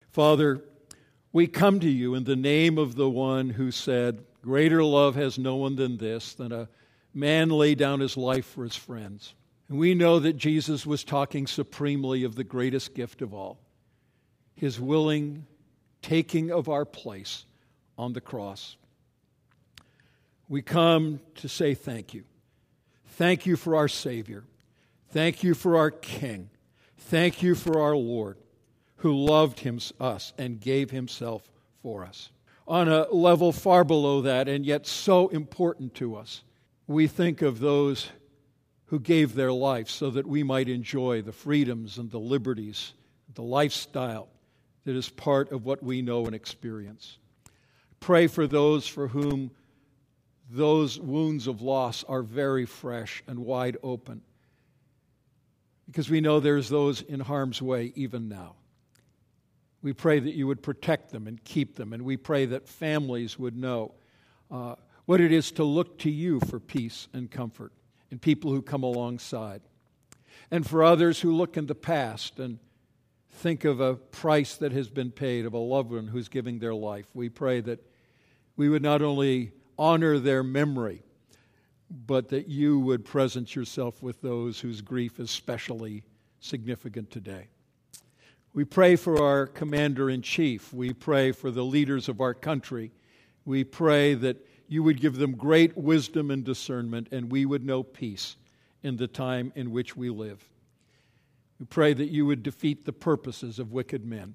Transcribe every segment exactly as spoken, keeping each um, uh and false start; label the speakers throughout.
Speaker 1: Father, we come to you in the name of the one who said, greater love has no one than this, than a man lay down his life for his friends. And we know that Jesus was talking supremely of the greatest gift of all, his willing taking of our place on the cross. We come to say thank you. Thank you for our Savior. Thank you for our King. Thank you for our Lord, who loved him, us and gave himself for us. On a level far below that, and yet so important to us, we think of those who gave their life so that we might enjoy the freedoms and the liberties, the lifestyle that is part of what we know and experience. Pray for those for whom those wounds of loss are very fresh and wide open, because we know there's those in harm's way even now. We pray that you would protect them and keep them, and we pray that families would know uh, what it is to look to you for peace and comfort, and people who come alongside. And for others who look in the past and think of a price that has been paid, of a loved one who's giving their life, we pray that we would not only honor their memory, but that you would present yourself with those whose grief is especially significant today. We pray for our commander-in-chief. We pray for the leaders of our country. We pray that you would give them great wisdom and discernment, and we would know peace in the time in which we live. We pray that you would defeat the purposes of wicked men.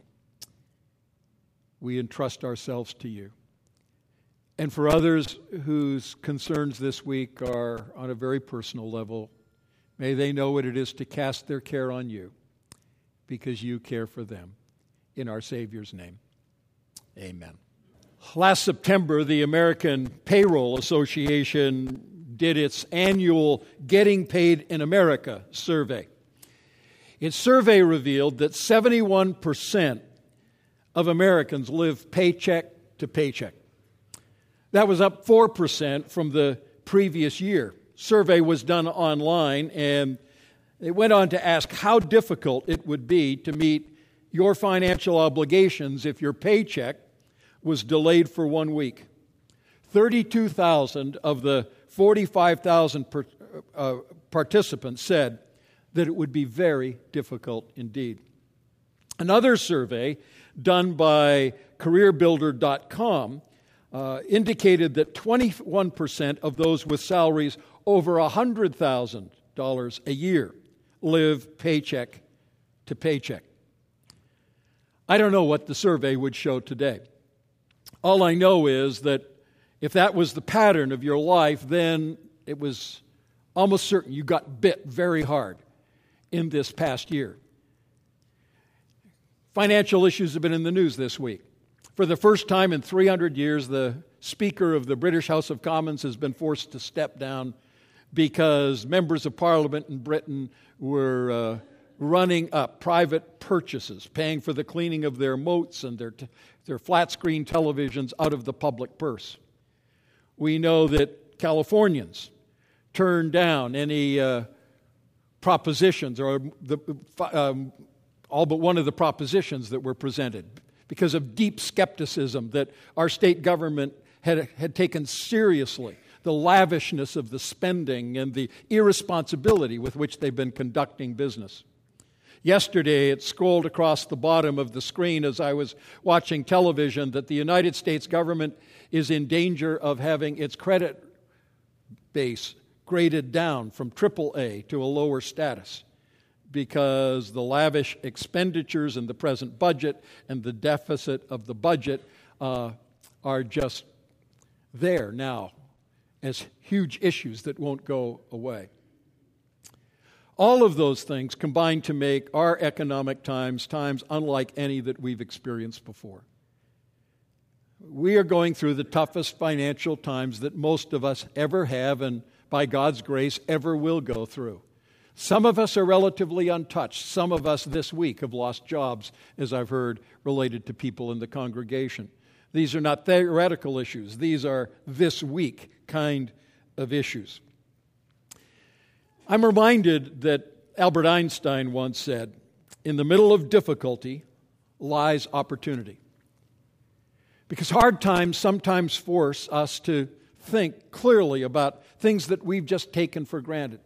Speaker 1: We entrust ourselves to you. And for others whose concerns this week are on a very personal level, may they know what it is to cast their care on you, because you care for them. In our Savior's name, amen. Last September, the American Payroll Association did its annual Getting Paid in America survey. Its survey revealed that seventy-one percent of Americans live paycheck to paycheck. That was up four percent from the previous year. Survey was done online, and it went on to ask how difficult it would be to meet your financial obligations if your paycheck was delayed for one week. thirty-two thousand of the forty-five thousand per, uh, participants said that it would be very difficult indeed. Another survey done by career builder dot com uh, indicated that twenty-one percent of those with salaries over one hundred thousand dollars a year live paycheck to paycheck. I don't know what the survey would show today. All I know is that if that was the pattern of your life, then it was almost certain you got bit very hard in this past year. Financial issues have been in the news this week. For the first time in three hundred years, the Speaker of the British House of Commons has been forced to step down because members of Parliament in Britain were uh, running up private purchases, paying for the cleaning of their moats and their t- their flat-screen televisions out of the public purse. We know that Californians turned down any uh, propositions or the, um, all but one of the propositions that were presented because of deep skepticism that our state government had, had taken seriously the lavishness of the spending and the irresponsibility with which they've been conducting business. Yesterday, it scrolled across the bottom of the screen as I was watching television that the United States government is in danger of having its credit base graded down from triple A to a lower status because the lavish expenditures in the present budget and the deficit of the budget uh, are just there now as huge issues that won't go away. All of those things combine to make our economic times times unlike any that we've experienced before. We are going through the toughest financial times that most of us ever have and, by God's grace, ever will go through. Some of us are relatively untouched. Some of us this week have lost jobs, as I've heard, related to people in the congregation. These are not theoretical issues. These are this week kind of issues. I'm reminded that Albert Einstein once said, "In the middle of difficulty, lies opportunity. Because hard times sometimes force us to think clearly about things that we've just taken for granted.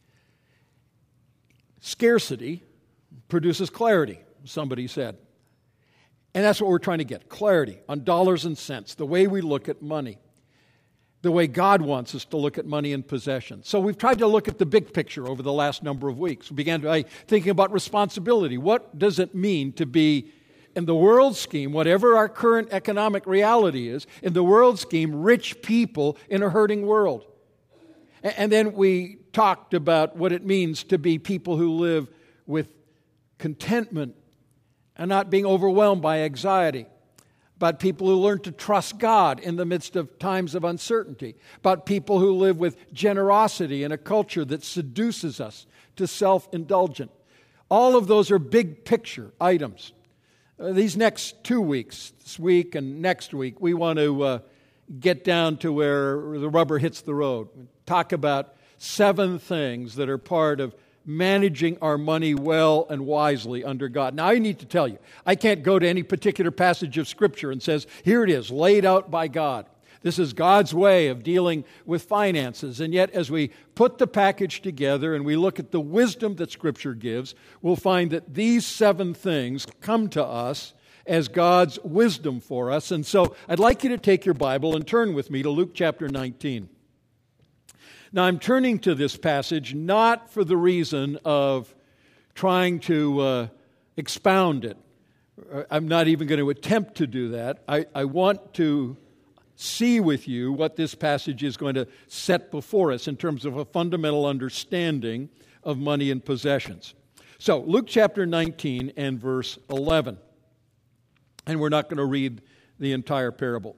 Speaker 1: Scarcity produces clarity, somebody said. And that's what we're trying to get, clarity on dollars and cents, the way we look at money, the way God wants us to look at money and possessions. So we've tried to look at the big picture over the last number of weeks. We began by thinking about responsibility. What does it mean to be, in the world scheme, whatever our current economic reality is, in the world scheme, rich people in a hurting world? And then we talked about what it means to be people who live with contentment and not being overwhelmed by anxiety, about people who learn to trust God in the midst of times of uncertainty, about people who live with generosity in a culture that seduces us to self-indulgence. All of those are big picture items. Uh, these next two weeks, this week and next week, we want to uh, get down to where the rubber hits the road. Talk about seven things that are part of managing our money well and wisely under God. Now, I need to tell you, I can't go to any particular passage of Scripture and says, here it is, laid out by God. This is God's way of dealing with finances. And yet, as we put the package together and we look at the wisdom that Scripture gives, we'll find that these seven things come to us as God's wisdom for us. And so, I'd like you to take your Bible and turn with me to Luke chapter nineteen. Now, I'm turning to this passage not for the reason of trying to uh, expound it. I'm not even going to attempt to do that. I, I want to see with you what this passage is going to set before us in terms of a fundamental understanding of money and possessions. So, Luke chapter nineteen and verse eleven. And we're not going to read the entire parable.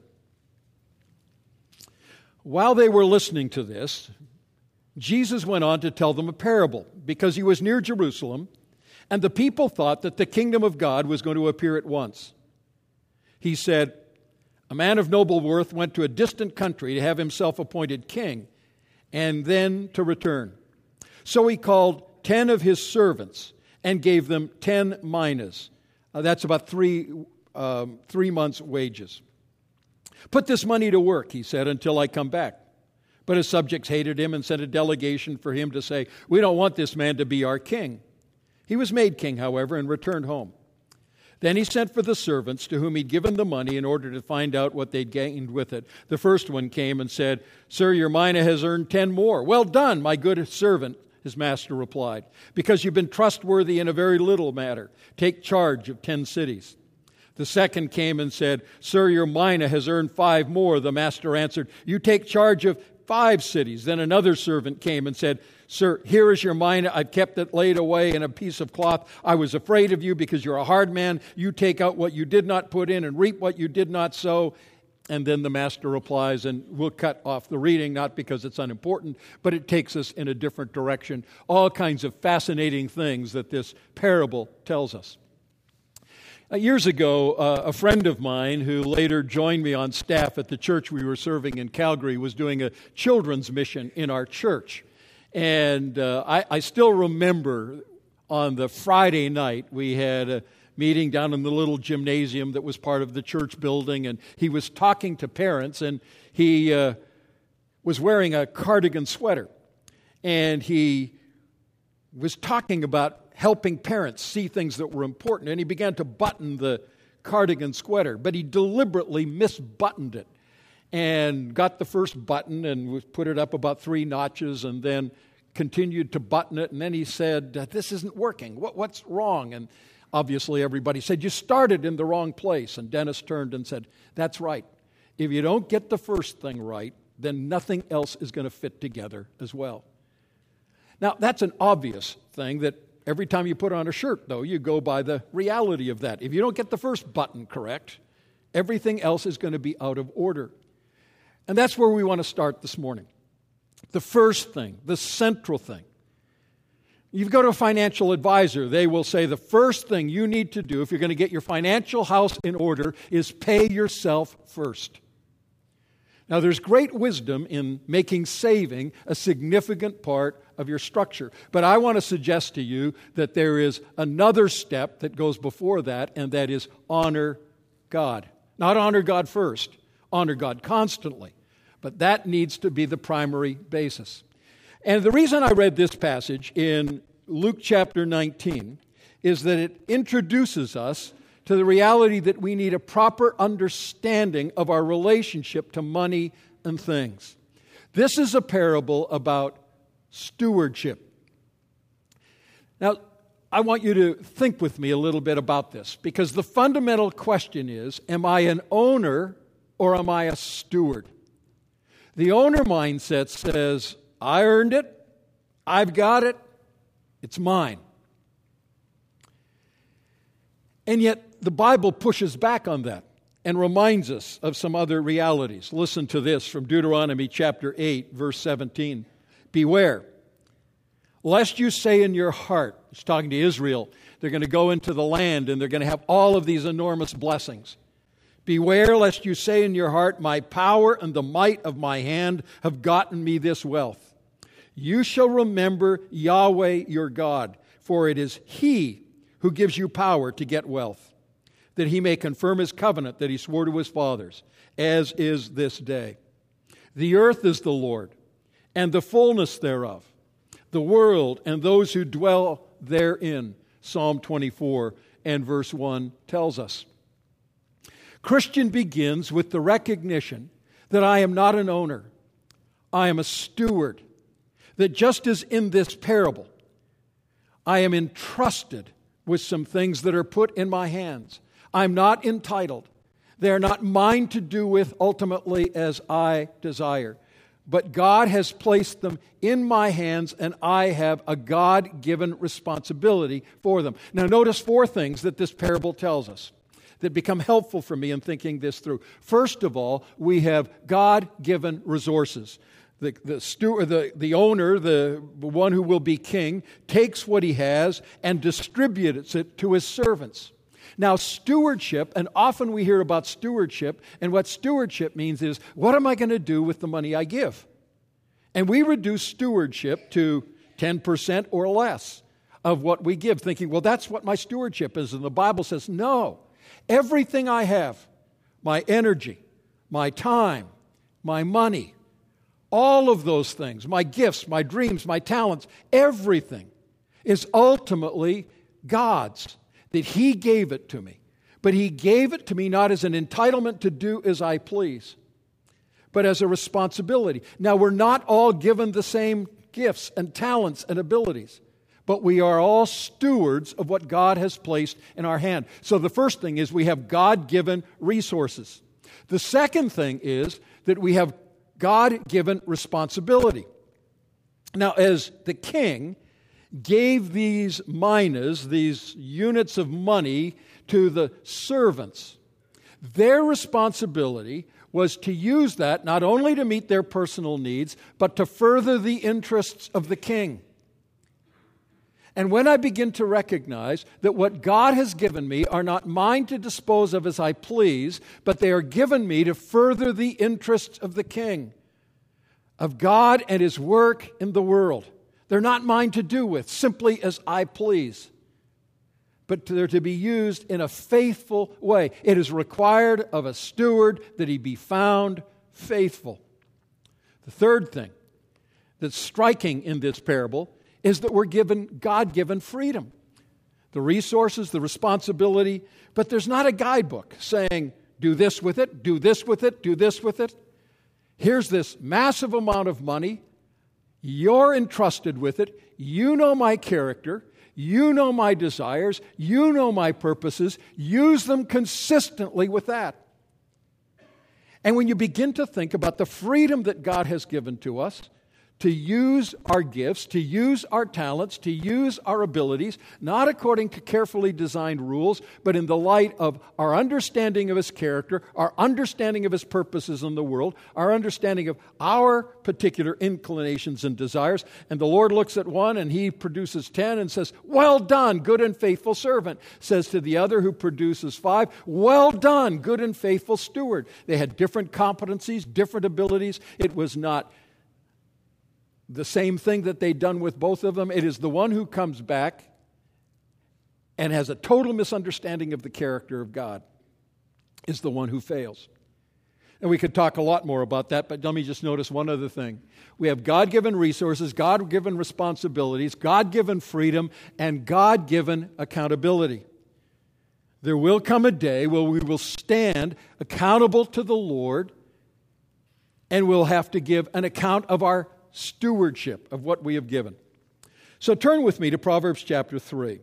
Speaker 1: While they were listening to this, Jesus went on to tell them a parable because he was near Jerusalem, and the people thought that the kingdom of God was going to appear at once. He said, "A man of noble worth went to a distant country to have himself appointed king, and then to return. So he called ten of his servants and gave them ten minas." Uh, that's about three, um, three months' wages. "Put this money to work," he said, "until I come back." But his subjects hated him and sent a delegation for him to say, "We don't want this man to be our king." He was made king, however, and returned home. Then he sent for the servants to whom he'd given the money in order to find out what they'd gained with it. The first one came and said, "Sir, your mina has earned ten more." "Well done, my good servant," his master replied, "because you've been trustworthy in a very little matter. Take charge of ten cities." The second came and said, "Sir, your mina has earned five more." The master answered, "You take charge of five cities." Then another servant came and said, "Sir, here is your mina. I've kept it laid away in a piece of cloth. I was afraid of you because you're a hard man. You take out what you did not put in and reap what you did not sow." And then the master replies, and we'll cut off the reading, not because it's unimportant, but it takes us in a different direction. All kinds of fascinating things that this parable tells us. Uh, years ago, uh, a friend of mine who later joined me on staff at the church we were serving in Calgary was doing a children's mission in our church. And uh, I, I still remember on the Friday night we had a meeting down in the little gymnasium that was part of the church building, and he was talking to parents, and he uh, was wearing a cardigan sweater. And he was talking about helping parents see things that were important, and he began to button the cardigan sweater, but he deliberately misbuttoned it and got the first button and put it up about three notches and then continued to button it, and then he said, "This isn't working. What, what's wrong?" And obviously everybody said, "You started in the wrong place." And Dennis turned and said, "That's right. If you don't get the first thing right, then nothing else is going to fit together as well." Now, that's an obvious thing that every time you put on a shirt, though, you go by the reality of that. If you don't get the first button correct, everything else is going to be out of order. And that's where we want to start this morning. The first thing, the central thing. You go to a financial advisor, they will say the first thing you need to do if you're going to get your financial house in order is pay yourself first. Now, there's great wisdom in making saving a significant part of your structure. But I want to suggest to you that there is another step that goes before that, and that is honor God. Not honor God first, honor God constantly. But that needs to be the primary basis. And the reason I read this passage in Luke chapter nineteen is that it introduces us to the reality that we need a proper understanding of our relationship to money and things. This is a parable about stewardship. Now, I want you to think with me a little bit about this, because the fundamental question is, am I an owner or am I a steward? The owner mindset says, I earned it, I've got it, it's mine. And yet, the Bible pushes back on that and reminds us of some other realities. Listen to this from Deuteronomy chapter eight, verse seventeen. Beware, lest you say in your heart, he's talking to Israel, they're going to go into the land and they're going to have all of these enormous blessings. Beware lest you say in your heart, my power and the might of my hand have gotten me this wealth. You shall remember Yahweh your God, for it is He who gives you power to get wealth, that He may confirm His covenant that He swore to His fathers, as is this day. The earth is the Lord, and the fullness thereof, the world and those who dwell therein. Psalm twenty-four and verse one tells us. Christian begins with the recognition that I am not an owner, I am a steward, that just as in this parable, I am entrusted with some things that are put in my hands. I'm not entitled. They are not mine to do with ultimately as I desire. But God has placed them in my hands, and I have a God-given responsibility for them. Now notice four things that this parable tells us that become helpful for me in thinking this through. First of all, we have God-given resources. The, the, steward, the, the owner, the one who will be king, takes what he has and distributes it to his servants. Now, stewardship, and often we hear about stewardship, and what stewardship means is, what am I going to do with the money I give? And we reduce stewardship to ten percent or less of what we give, thinking, well, that's what my stewardship is. And the Bible says, no. Everything I have, my energy, my time, my money, all of those things, my gifts, my dreams, my talents, everything is ultimately God's, that He gave it to me. But He gave it to me not as an entitlement to do as I please, but as a responsibility. Now, we're not all given the same gifts and talents and abilities, but we are all stewards of what God has placed in our hand. So the first thing is we have God-given resources. The second thing is that we have God-given responsibility. Now, as the king gave these minas, these units of money, to the servants, their responsibility was to use that not only to meet their personal needs, but to further the interests of the king. And when I begin to recognize that what God has given me are not mine to dispose of as I please, but they are given me to further the interests of the king, of God and His work in the world. They're not mine to do with simply as I please, but they're to be used in a faithful way. It is required of a steward that he be found faithful. The third thing that's striking in this parable is that we're given God-given freedom. The resources, the responsibility, but there's not a guidebook saying, do this with it, do this with it, do this with it. Here's this massive amount of money. You're entrusted with it. You know my character. You know my desires. You know my purposes. Use them consistently with that. And when you begin to think about the freedom that God has given to us to use our gifts, to use our talents, to use our abilities, not according to carefully designed rules, but in the light of our understanding of His character, our understanding of His purposes in the world, our understanding of our particular inclinations and desires. And the Lord looks at one and He produces ten and says, "Well done, good and faithful servant." Says to the other who produces five, "Well done, good and faithful steward." They had different competencies, different abilities. It was not the same thing that they'd done with both of them. It is the one who comes back and has a total misunderstanding of the character of God is the one who fails. And we could talk a lot more about that, but let me just notice one other thing. We have God-given resources, God-given responsibilities, God-given freedom, and God-given accountability. There will come a day where we will stand accountable to the Lord, and we'll have to give an account of our stewardship of what we have given. So turn with me to Proverbs chapter three.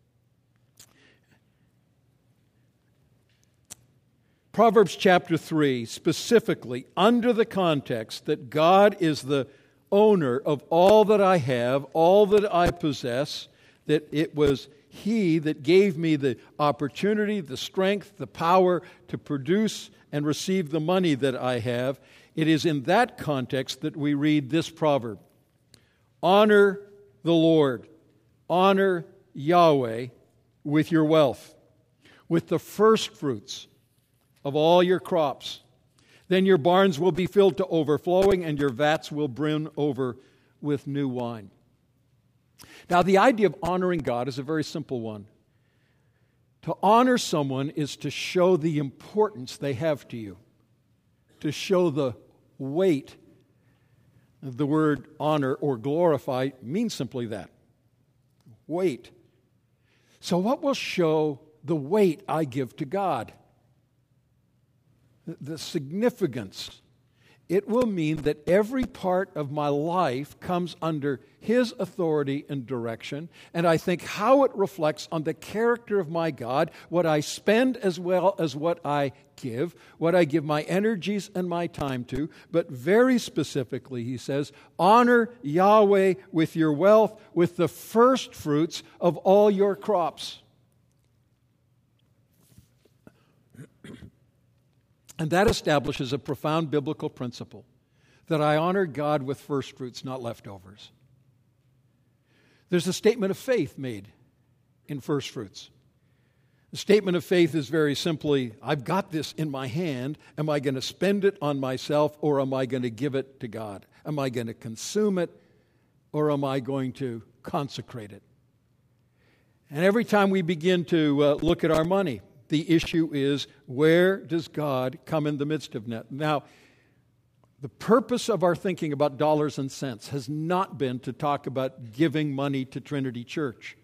Speaker 1: Proverbs chapter three, specifically under the context that God is the owner of all that I have, all that I possess, that it was He that gave me the opportunity, the strength, the power to produce and receive the money that I have. It is in that context that we read this proverb: honor the Lord, honor Yahweh with your wealth, with the first fruits of all your crops. Then your barns will be filled to overflowing, and your vats will brim over with new wine. Now, the idea of honoring God is a very simple one. To honor someone is to show the importance they have to you, to show the weight. The word honor or glorify means simply that. Weight. So what will show the weight I give to God? The significance. It will mean that every part of my life comes under His authority and direction, and I think how it reflects on the character of my God, what I spend as well as what I give, what I give my energies and my time to. But very specifically, he says, honor Yahweh with your wealth, with the first fruits of all your crops. And that establishes a profound biblical principle, that I honor God with first fruits, not leftovers. There's a statement of faith made in first fruits. The statement of faith is very simply, I've got this in my hand. Am I going to spend it on myself, or am I going to give it to God? Am I going to consume it, or am I going to consecrate it? And every time we begin to uh, look at our money, the issue is, where does God come in the midst of that? Now, the purpose of our thinking about dollars and cents has not been to talk about giving money to Trinity Church.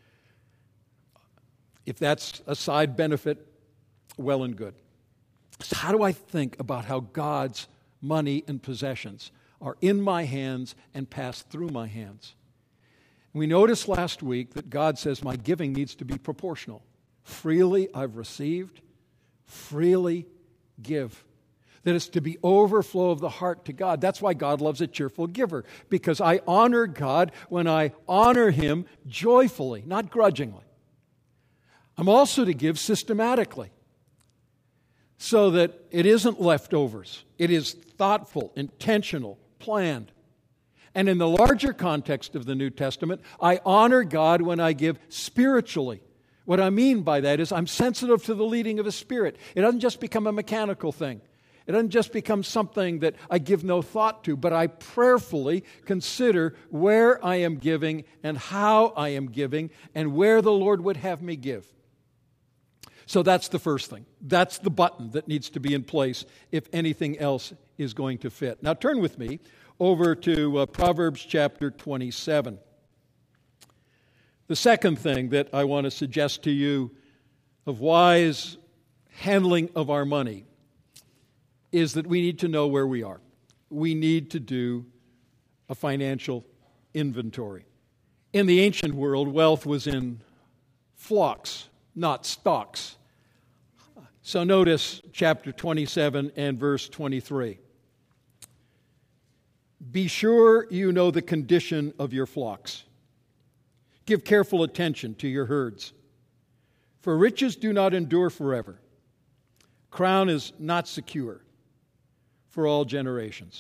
Speaker 1: If that's a side benefit, well and good. So how do I think about how God's money and possessions are in my hands and pass through my hands? We noticed last week that God says my giving needs to be proportional. Freely I've received, freely give. That it's to be overflow of the heart to God. That's why God loves a cheerful giver, because I honor God when I honor Him joyfully, not grudgingly. I'm also to give systematically, so that it isn't leftovers. It is thoughtful, intentional, planned. And in the larger context of the New Testament, I honor God when I give spiritually. What I mean by that is I'm sensitive to the leading of His Spirit. It doesn't just become a mechanical thing. It doesn't just become something that I give no thought to, but I prayerfully consider where I am giving and how I am giving and where the Lord would have me give. So that's the first thing. That's the button that needs to be in place if anything else is going to fit. Now turn with me over to uh, Proverbs chapter twenty-seven. The second thing that I want to suggest to you of wise handling of our money is that we need to know where we are. We need to do a financial inventory. In the ancient world, wealth was in flocks, not stocks. So notice chapter twenty-seven and verse twenty-three. Be sure you know the condition of your flocks. Give careful attention to your herds. For riches do not endure forever. Crown is not secure for all generations.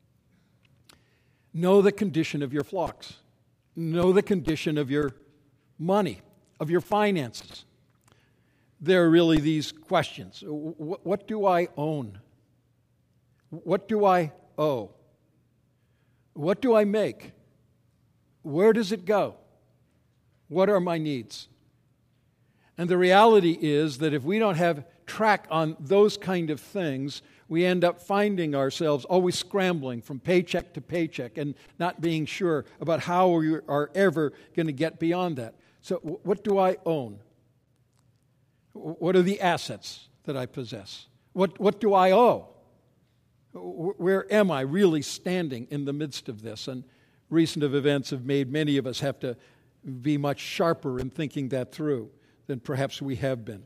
Speaker 1: Know the condition of your flocks. Know the condition of your money, of your finances. There are really these questions. What do I own? What do I owe? What do I make? Where does it go? What are my needs? And the reality is that if we don't have track on those kind of things, we end up finding ourselves always scrambling from paycheck to paycheck and not being sure about how we are ever going to get beyond that. So what do I own? What are the assets that I possess? What, what do I owe? Where am I really standing in the midst of this? And recent events have made many of us have to be much sharper in thinking that through than perhaps we have been.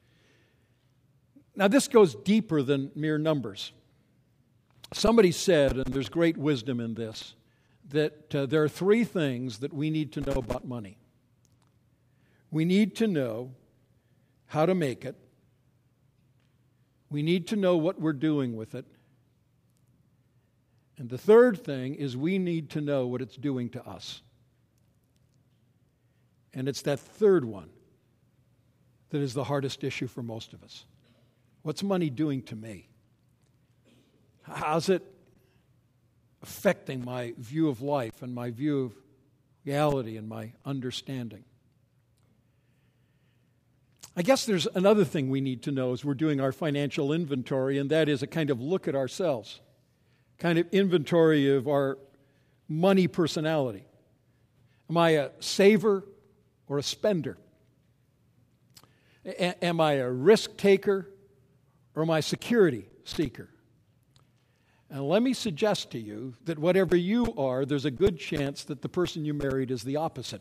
Speaker 1: Now, this goes deeper than mere numbers. Somebody said, and there's great wisdom in this, that uh, there are three things that we need to know about money. We need to know how to make it. We need to know what we're doing with it. And the third thing is we need to know what it's doing to us. And it's that third one that is the hardest issue for most of us. What's money doing to me? How's it affecting my view of life and my view of reality and my understanding? I guess there's another thing we need to know as we're doing our financial inventory, and that is a kind of look at ourselves, kind of inventory of our money personality. Am I a saver or a spender? A- am I a risk taker or am I a security seeker? And let me suggest to you that whatever you are, there's a good chance that the person you married is the opposite.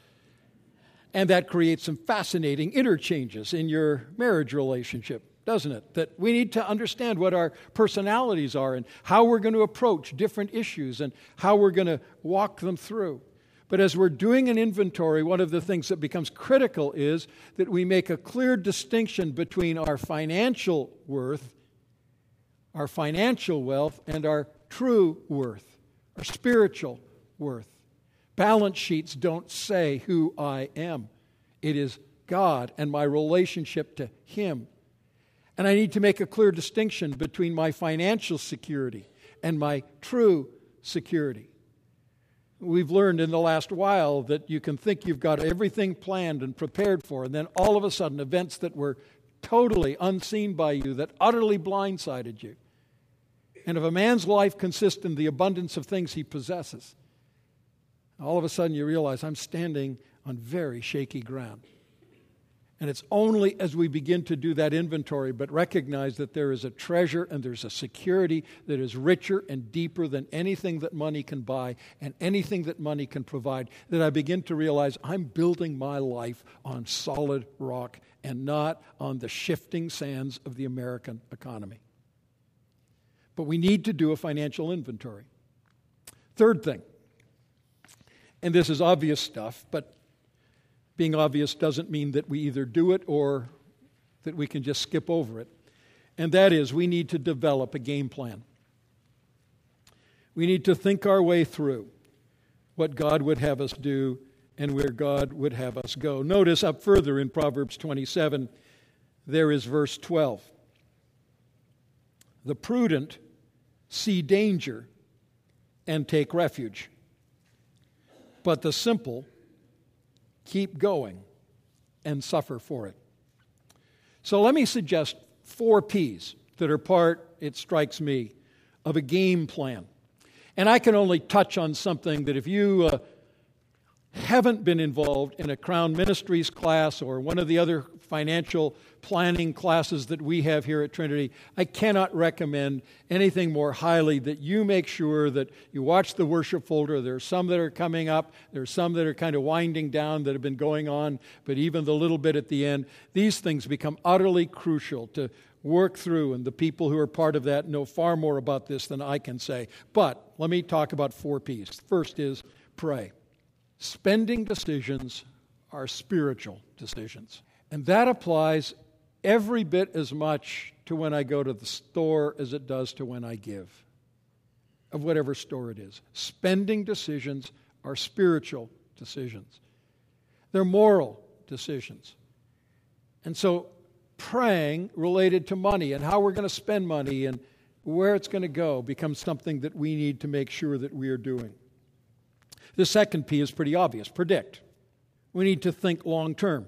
Speaker 1: And that creates some fascinating interchanges in your marriage relationship, doesn't it? That we need to understand what our personalities are and how we're going to approach different issues and how we're going to walk them through. But as we're doing an inventory, one of the things that becomes critical is that we make a clear distinction between our financial worth, our financial wealth, and our true worth, our spiritual worth. Balance sheets don't say who I am. It is God and my relationship to Him. And I need to make a clear distinction between my financial security and my true security. We've learned in the last while that you can think you've got everything planned and prepared for, and then all of a sudden events that were totally unseen by you, that utterly blindsided you. And if a man's life consists in the abundance of things he possesses, all of a sudden you realize I'm standing on very shaky ground. And it's only as we begin to do that inventory, but recognize that there is a treasure and there's a security that is richer and deeper than anything that money can buy and anything that money can provide, that I begin to realize I'm building my life on solid rock and not on the shifting sands of the American economy. But we need to do a financial inventory. Third thing, and this is obvious stuff, but being obvious doesn't mean that we either do it or that we can just skip over it. And that is, we need to develop a game plan. We need to think our way through what God would have us do and where God would have us go. Notice up further in Proverbs twenty-seven, there is verse twelve. The prudent see danger and take refuge, but the simple keep going and suffer for it. So let me suggest four P's that are part, it strikes me, of a game plan. And I can only touch on something that if you uh, haven't been involved in a Crown Ministries class or one of the other financial planning classes that we have here at Trinity, I cannot recommend anything more highly that you make sure that you watch the worship folder. There are some that are coming up. There are some that are kind of winding down that have been going on, but even the little bit at the end, these things become utterly crucial to work through, and the people who are part of that know far more about this than I can say. But let me talk about four P's. First is pray. Spending decisions are spiritual decisions. And that applies every bit as much to when I go to the store as it does to when I give, of whatever store it is. Spending decisions are spiritual decisions. They're moral decisions. And so praying related to money and how we're going to spend money and where it's going to go becomes something that we need to make sure that we are doing. The second P is pretty obvious, predict. We need to think long term.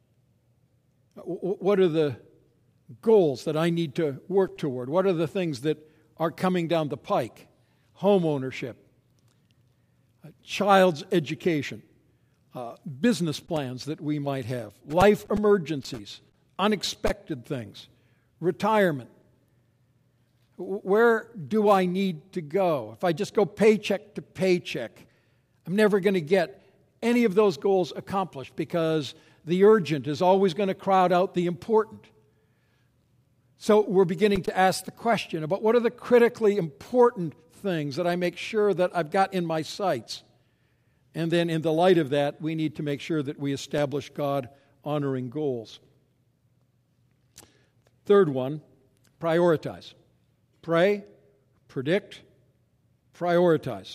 Speaker 1: What are the goals that I need to work toward? What are the things that are coming down the pike? Home ownership, child's education, uh, business plans that we might have, life emergencies, unexpected things, retirement. Where do I need to go? If I just go paycheck to paycheck, I'm never going to get any of those goals accomplished because the urgent is always going to crowd out the important. So we're beginning to ask the question about what are the critically important things that I make sure that I've got in my sights. And then in the light of that, we need to make sure that we establish God-honoring goals. Third one, prioritize. Pray, predict, prioritize.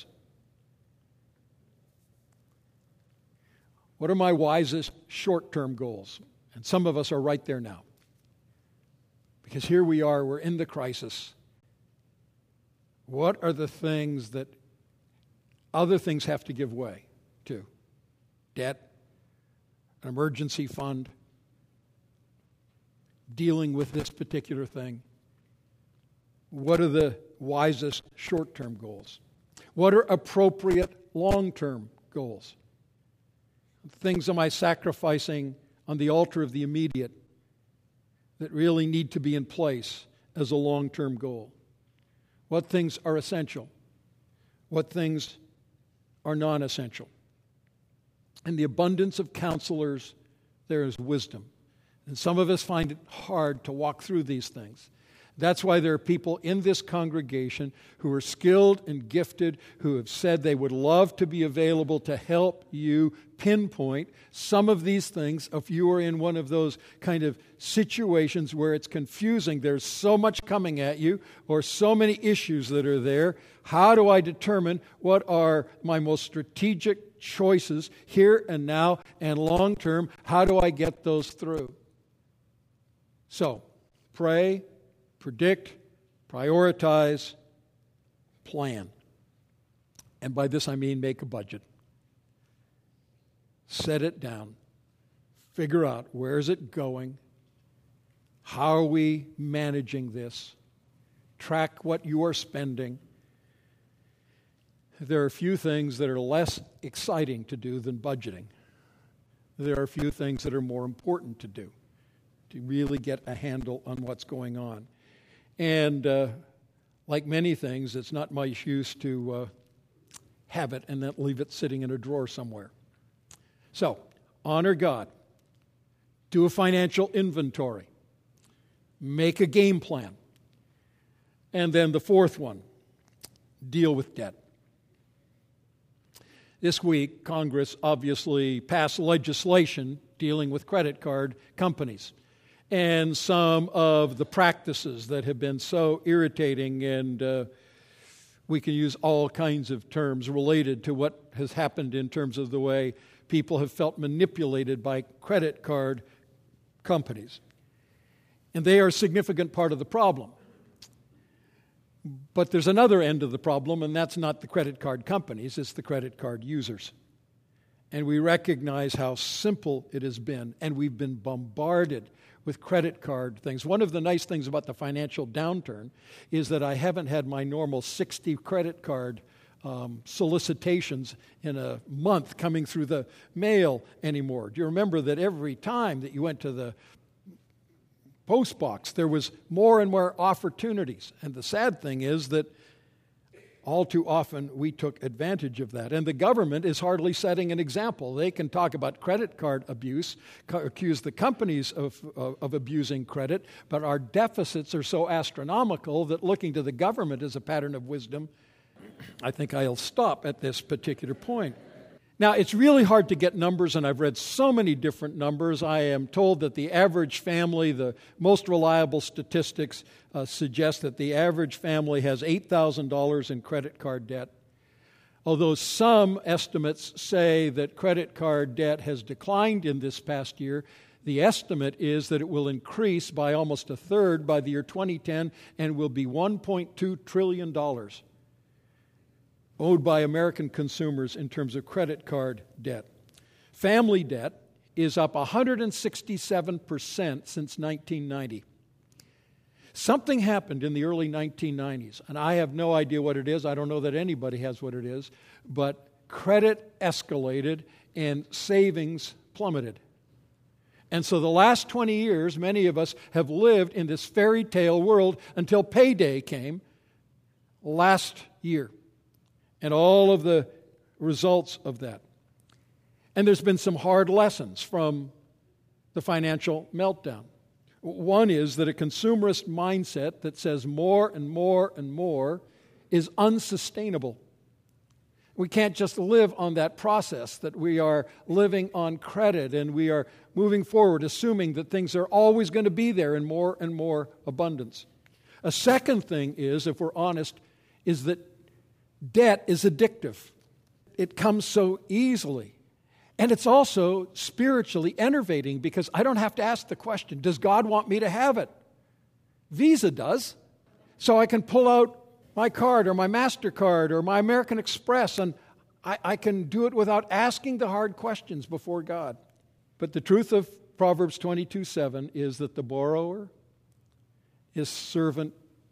Speaker 1: What are my wisest short-term goals? And some of us are right there now. Because here we are, we're in the crisis. What are the things that other things have to give way to? Debt, an emergency fund, dealing with this particular thing. What are the wisest short-term goals? What are appropriate long-term goals? Things am I sacrificing on the altar of the immediate that really need to be in place as a long-term goal? What things are essential? What things are non-essential? In the abundance of counselors, there is wisdom. And some of us find it hard to walk through these things. That's why there are people in this congregation who are skilled and gifted, who have said they would love to be available to help you pinpoint some of these things. If you are in one of those kind of situations where it's confusing, there's so much coming at you or so many issues that are there, how do I determine what are my most strategic choices here and now and long term? How do I get those through? So, pray, predict, prioritize, plan. And by this I mean make a budget. Set it down. Figure out where is it going? How are we managing this? Track what you are spending. There are a few things that are less exciting to do than budgeting. There are a few things that are more important to do to really get a handle on what's going on. And uh, like many things, it's not much use to uh, have it and then leave it sitting in a drawer somewhere. So, honor God. Do a financial inventory. Make a game plan. And then the fourth one, deal with debt. This week, Congress obviously passed legislation dealing with credit card companies and some of the practices that have been so irritating, and uh, we can use all kinds of terms related to what has happened in terms of the way people have felt manipulated by credit card companies. And they are a significant part of the problem. But there's another end of the problem, and that's not the credit card companies, it's the credit card users. And we recognize how simple it has been, and we've been bombarded with credit card things. One of the nice things about the financial downturn is that I haven't had my normal sixty credit card um, solicitations in a month coming through the mail anymore. Do you remember that every time that you went to the post box, there was more and more opportunities? And the sad thing is that all too often we took advantage of that. And the government is hardly setting an example. They can talk about credit card abuse, co- accuse the companies of, of, of abusing credit, but our deficits are so astronomical that looking to the government as a pattern of wisdom, I think I'll stop at this particular point. Now, it's really hard to get numbers, and I've read so many different numbers. I am told that the average family, the most reliable statistics uh, suggest that the average family has eight thousand dollars in credit card debt. Although some estimates say that credit card debt has declined in this past year, the estimate is that it will increase by almost a third by the year twenty ten and will be one point two trillion dollars. Owed by American consumers in terms of credit card debt. Family debt is up one hundred sixty-seven percent since nineteen ninety. Something happened in the early nineteen nineties, and I have no idea what it is. I don't know that anybody has what it is, but credit escalated and savings plummeted. And so the last twenty years, many of us have lived in this fairy tale world until payday came last year. And all of the results of that. And there's been some hard lessons from the financial meltdown. One is that a consumerist mindset that says more and more and more is unsustainable. We can't just live on that process, that we are living on credit and we are moving forward assuming that things are always going to be there in more and more abundance. A second thing is, if we're honest, is that debt is addictive. It comes so easily. And it's also spiritually enervating because I don't have to ask the question, does God want me to have it? Visa does. So I can pull out my card or my MasterCard or my American Express and I, I can do it without asking the hard questions before God. But the truth of Proverbs twenty-two seven is that the borrower is servant,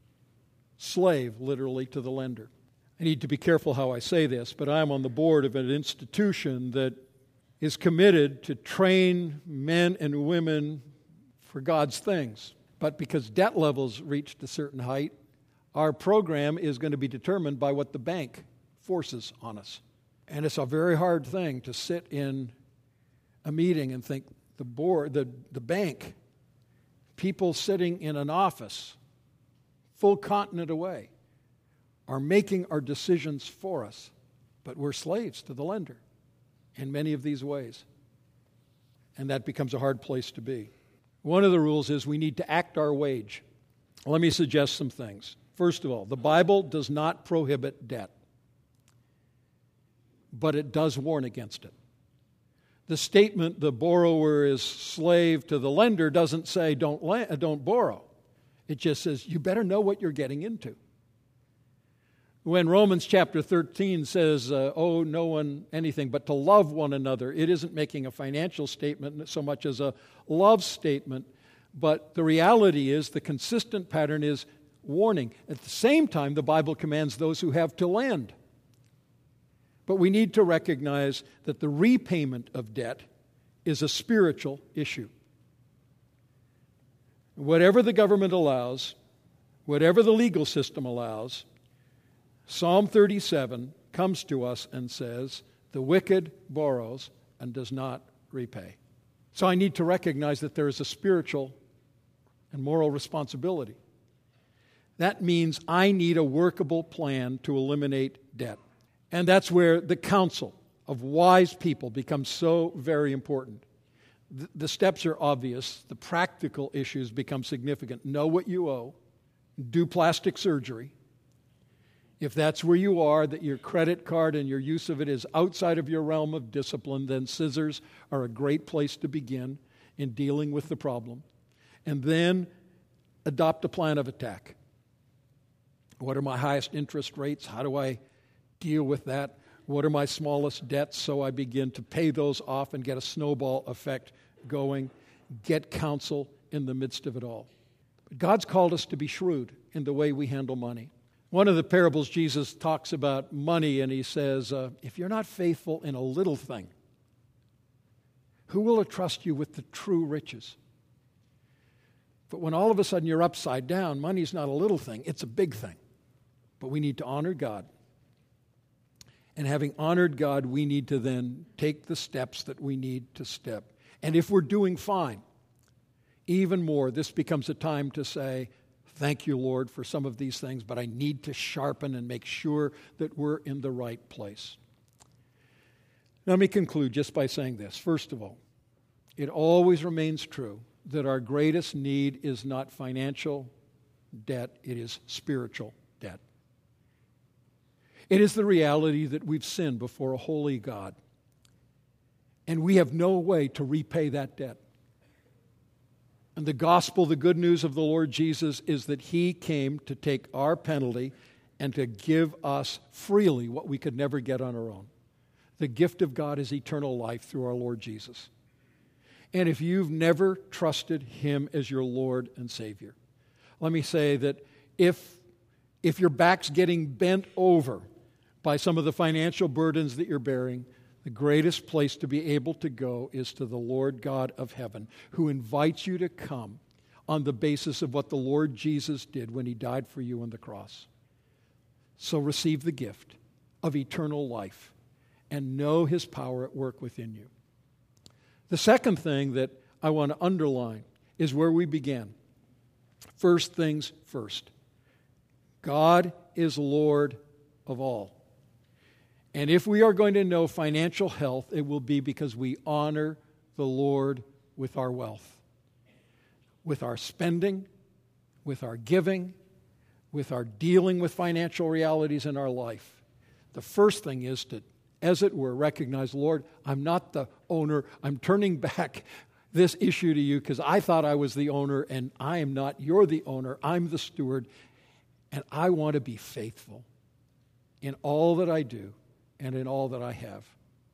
Speaker 1: slave, literally, to the lender. I need to be careful how I say this, but I'm on the board of an institution that is committed to train men and women for God's things. But because debt levels reached a certain height, our program is going to be determined by what the bank forces on us. And it's a very hard thing to sit in a meeting and think the board, the, the bank, people sitting in an office full continent away, are making our decisions for us, but we're slaves to the lender in many of these ways. And that becomes a hard place to be. One of the rules is we need to act our wage. Let me suggest some things. First of all, the Bible does not prohibit debt, but it does warn against it. The statement, the borrower is slave to the lender, doesn't say don't, la- don't borrow. It just says you better know what you're getting into. When Romans chapter thirteen says, uh, owe no one anything but to love one another, it isn't making a financial statement so much as a love statement. But the reality is, the consistent pattern is warning. At the same time, the Bible commands those who have to lend. But we need to recognize that the repayment of debt is a spiritual issue. Whatever the government allows, whatever the legal system allows, Psalm thirty-seven comes to us and says, the wicked borrows and does not repay. So I need to recognize that there is a spiritual and moral responsibility. That means I need a workable plan to eliminate debt. And that's where the counsel of wise people becomes so very important. The, the steps are obvious. The practical issues become significant. Know what you owe. Do plastic surgery. If that's where you are, that your credit card and your use of it is outside of your realm of discipline, then scissors are a great place to begin in dealing with the problem. And then adopt a plan of attack. What are my highest interest rates? How do I deal with that? What are my smallest debts? So I begin to pay those off and get a snowball effect going. Get counsel in the midst of it all. But God's called us to be shrewd in the way we handle money. One of the parables, Jesus talks about money, and he says, uh, if you're not faithful in a little thing, who will entrust you with the true riches? But when all of a sudden you're upside down, money's not a little thing, it's a big thing. But we need to honor God And having honored God, we need to then take the steps that we need to step. And if we're doing fine, even more, this becomes a time to say, thank you, Lord, for some of these things, but I need to sharpen and make sure that we're in the right place. Now, let me conclude just by saying this. First of all, it always remains true that our greatest need is not financial debt, it is spiritual debt. It is the reality that we've sinned before a holy God, and we have no way to repay that debt. And the gospel, the good news of the Lord Jesus, is that He came to take our penalty and to give us freely what we could never get on our own. The gift of God is eternal life through our Lord Jesus. And if you've never trusted Him as your Lord and Savior, let me say that if, if your back's getting bent over by some of the financial burdens that you're bearing, the greatest place to be able to go is to the Lord God of heaven, who invites you to come on the basis of what the Lord Jesus did when He died for you on the cross. So receive the gift of eternal life and know His power at work within you. The second thing that I want to underline is where we began. First things first. God is Lord of all. And if we are going to know financial health, it will be because we honor the Lord with our wealth, with our spending, with our giving, with our dealing with financial realities in our life. The first thing is to, as it were, recognize, Lord, I'm not the owner. I'm turning back this issue to you because I thought I was the owner, and I am not. You're the owner. I'm the steward, and I want to be faithful in all that I do and in all that I have.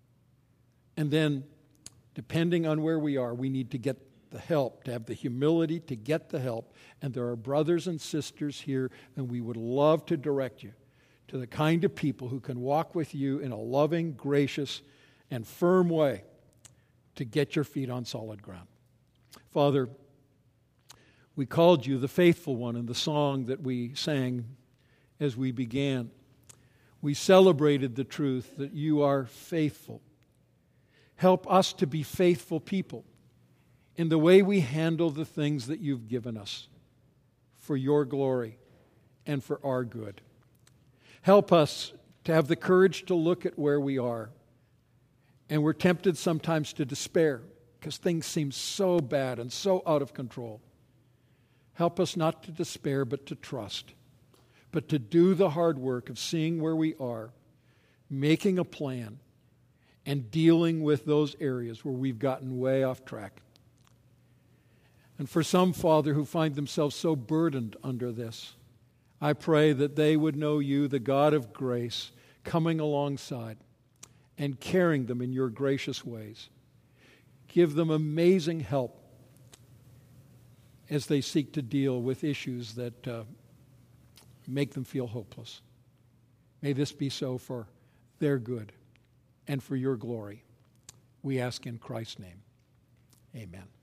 Speaker 1: And then, depending on where we are, we need to get the help, to have the humility to get the help. And there are brothers and sisters here, and we would love to direct you to the kind of people who can walk with you in a loving, gracious, and firm way to get your feet on solid ground. Father, we called you the faithful one in the song that we sang as we began. We celebrated the truth that you are faithful. Help us to be faithful people in the way we handle the things that you've given us for your glory and for our good. Help us to have the courage to look at where we are. And we're tempted sometimes to despair because things seem so bad and so out of control. Help us not to despair, but to trust. But to do the hard work of seeing where we are, making a plan, and dealing with those areas where we've gotten way off track. And for some, Father, who find themselves so burdened under this, I pray that they would know you, the God of grace, coming alongside and carrying them in your gracious ways. Give them amazing help as they seek to deal with issues that uh, make them feel hopeless. May this be so for their good and for your glory. We ask in Christ's name. Amen.